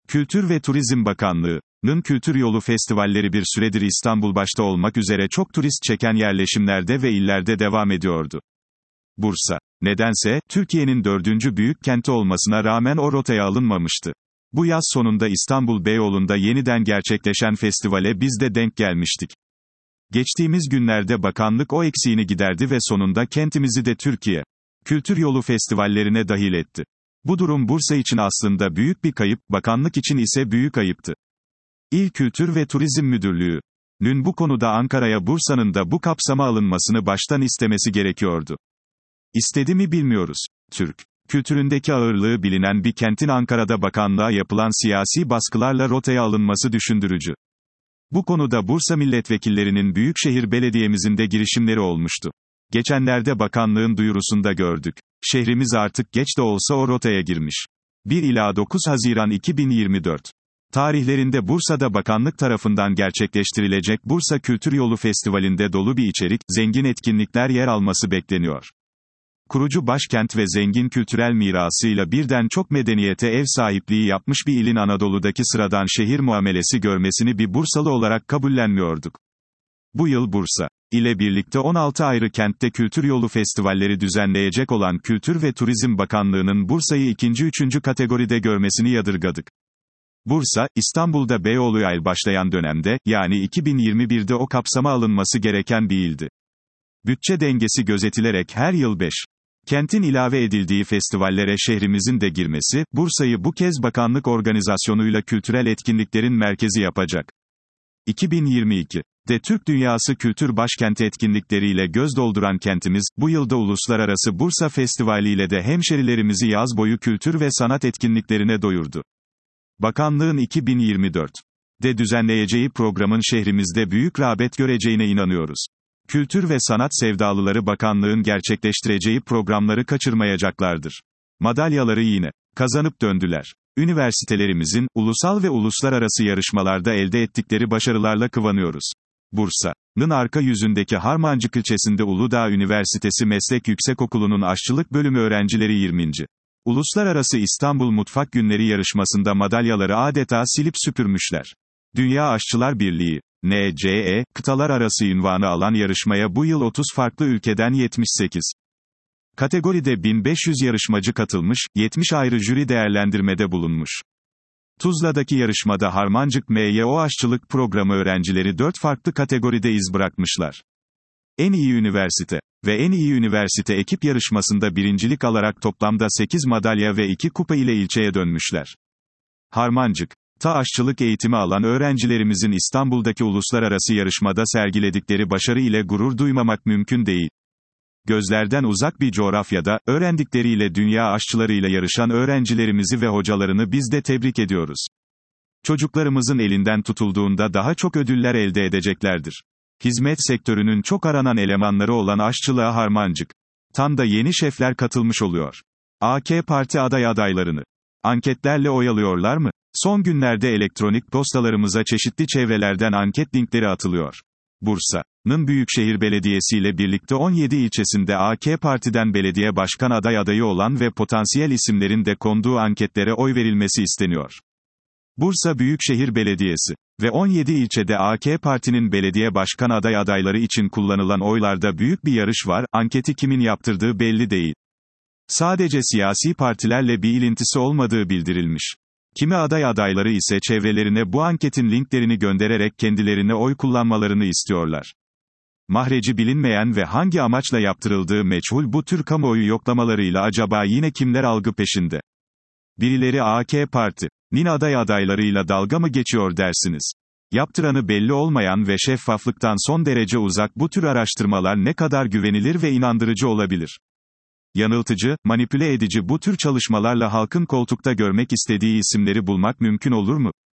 Kültür ve Turizm Bakanlığı'nın Kültür Yolu Festivalleri bir süredir İstanbul başta olmak üzere çok turist çeken yerleşimlerde ve illerde devam ediyordu. Bursa, nedense, Türkiye'nin 4. büyük kenti olmasına rağmen o rotaya alınmamıştı. Bu yaz sonunda İstanbul Beyoğlu'nda yeniden gerçekleşen festivale biz de denk gelmiştik. Geçtiğimiz günlerde bakanlık o eksiğini giderdi ve sonunda kentimizi de Türkiye Kültür Yolu festivallerine dahil etti. Bu durum Bursa için aslında büyük bir kayıp, bakanlık için ise büyük ayıptı. İl Kültür ve Turizm Müdürlüğü'nün bu konuda Ankara'ya Bursa'nın da bu kapsama alınmasını baştan istemesi gerekiyordu. İstedi mi bilmiyoruz. Türk kültüründeki ağırlığı bilinen bir kentin Ankara'da bakanlığa yapılan siyasi baskılarla rotaya alınması düşündürücü. Bu konuda Bursa milletvekillerinin Büyükşehir Belediye'mizin de girişimleri olmuştu. Geçenlerde bakanlığın duyurusunda gördük. Şehrimiz artık geç de olsa o rotaya girmiş. 1 ila 9 Haziran 2024 tarihlerinde Bursa'da bakanlık tarafından gerçekleştirilecek Bursa Kültür Yolu Festivali'nde dolu bir içerik, zengin etkinlikler yer alması bekleniyor. Kurucu başkent ve zengin kültürel mirasıyla birden çok medeniyete ev sahipliği yapmış bir ilin Anadolu'daki sıradan şehir muamelesi görmesini bir Bursalı olarak kabullenmiyorduk. Bu yıl Bursa ile birlikte 16 ayrı kentte Kültür Yolu Festivalleri düzenleyecek olan Kültür ve Turizm Bakanlığı'nın Bursa'yı 2. 3. kategoride görmesini yadırgadık. Bursa, İstanbul'da Beyoğlu'ya el başlayan dönemde, yani 2021'de o kapsama alınması gereken bir ildi. Bütçe dengesi gözetilerek her yıl 5 kentin ilave edildiği festivallere şehrimizin de girmesi, Bursa'yı bu kez bakanlık organizasyonuyla kültürel etkinliklerin merkezi yapacak. 2022'de Türk Dünyası Kültür Başkenti etkinlikleriyle göz dolduran kentimiz, bu yılda Uluslararası Bursa Festivali ile de hemşerilerimizi yaz boyu kültür ve sanat etkinliklerine doyurdu. Bakanlığın 2024'de düzenleyeceği programın şehrimizde büyük rağbet göreceğine inanıyoruz. Kültür ve sanat sevdalıları bakanlığın gerçekleştireceği programları kaçırmayacaklardır. Madalyaları yine kazanıp döndüler. Üniversitelerimizin, ulusal ve uluslararası yarışmalarda elde ettikleri başarılarla kıvanıyoruz. Bursa'nın arka yüzündeki Harmancık ilçesinde Uludağ Üniversitesi Meslek Yüksekokulu'nun aşçılık bölümü öğrencileri 20. Uluslararası İstanbul Mutfak Günleri yarışmasında madalyaları adeta silip süpürmüşler. Dünya Aşçılar Birliği (NCE) kıtalar arası unvanı alan yarışmaya bu yıl 30 farklı ülkeden 78 kategoride 1500 yarışmacı katılmış, 70 ayrı jüri değerlendirmede bulunmuş. Tuzla'daki yarışmada Harmancık MYO aşçılık programı öğrencileri 4 farklı kategoride iz bırakmışlar. En iyi üniversite ve en iyi üniversite ekip yarışmasında birincilik alarak toplamda 8 madalya ve 2 kupa ile ilçeye dönmüşler. Harmancık'ta aşçılık eğitimi alan öğrencilerimizin İstanbul'daki uluslararası yarışmada sergiledikleri başarı ile gurur duymamak mümkün değil. Gözlerden uzak bir coğrafyada, öğrendikleriyle dünya aşçılarıyla yarışan öğrencilerimizi ve hocalarını biz de tebrik ediyoruz. Çocuklarımızın elinden tutulduğunda daha çok ödüller elde edeceklerdir. Hizmet sektörünün çok aranan elemanları olan aşçılığa Harmancık'tan da yeni şefler katılmış oluyor. AK Parti adaylarını anketlerle oyalıyorlar mı? Son günlerde elektronik postalarımıza çeşitli çevrelerden anket linkleri atılıyor. Bursa'nın Büyükşehir Belediyesi ile birlikte 17 ilçesinde AK Parti'den belediye başkan adayı olan ve potansiyel isimlerin de konduğu anketlere oy verilmesi isteniyor. Bursa Büyükşehir Belediyesi ve 17 ilçede AK Parti'nin belediye başkan adayları için kullanılan oylarda büyük bir yarış var, anketi kimin yaptırdığı belli değil. Sadece siyasi partilerle bir ilintisi olmadığı bildirilmiş. Kimi adayları ise çevrelerine bu anketin linklerini göndererek kendilerine oy kullanmalarını istiyorlar. Mahreci bilinmeyen ve hangi amaçla yaptırıldığı meçhul bu tür kamuoyu yoklamalarıyla acaba yine kimler algı peşinde? Birileri AK Parti'nin adaylarıyla dalga mı geçiyor dersiniz? Yaptıranı belli olmayan ve şeffaflıktan son derece uzak bu tür araştırmalar ne kadar güvenilir ve inandırıcı olabilir? Yanıltıcı, manipüle edici bu tür çalışmalarla halkın koltukta görmek istediği isimleri bulmak mümkün olur mu?